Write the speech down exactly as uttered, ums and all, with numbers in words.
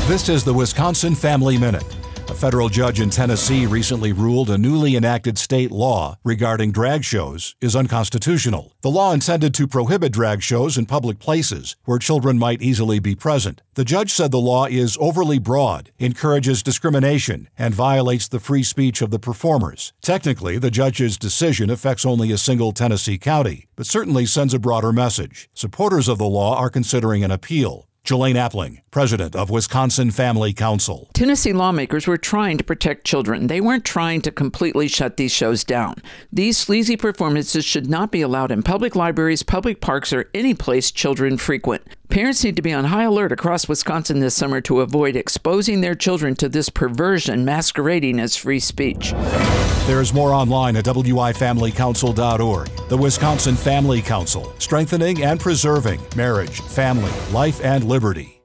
This is the Wisconsin Family Minute. A federal judge in Tennessee recently ruled a newly enacted state law regarding drag shows is unconstitutional. The law intended to prohibit drag shows in public places where children might easily be present. The judge said the law is overly broad, encourages discrimination, and violates the free speech of the performers. Technically, the judge's decision affects only a single Tennessee county, but certainly sends a broader message. Supporters of the law are considering an appeal. Jelaine Appling, president of Wisconsin Family Council. Tennessee lawmakers were trying to protect children. They weren't trying to completely shut these shows down. These sleazy performances should not be allowed in public libraries, public parks, or any place children frequent. Parents need to be on high alert across Wisconsin this summer to avoid exposing their children to this perversion masquerading as free speech. There's more online at W I family council dot org. The Wisconsin Family Council, strengthening and preserving marriage, family, life, and liberty.